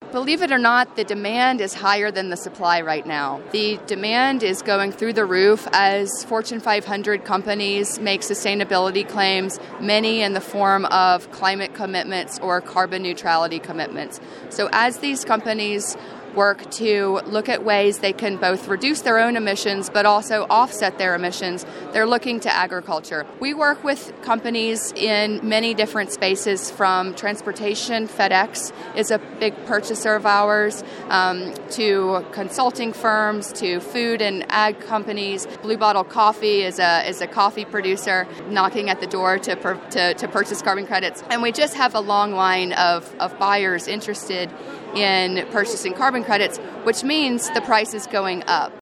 Believe it or not, the demand is higher than the supply right now. The demand is going through the roof as Fortune 500 companies make sustainability claims, many in the form of climate commitments or carbon neutrality commitments. So as these companies work to look at ways they can both reduce their own emissions but also offset their emissions, they're looking to agriculture. We work with companies in many different spaces, from transportation. FedEx is a big purchaser of ours, to consulting firms, to food and ag companies. Blue Bottle Coffee is a coffee producer knocking at the door to purchase carbon credits. And we just have a long line of buyers interested in purchasing carbon credits, which means the price is going up.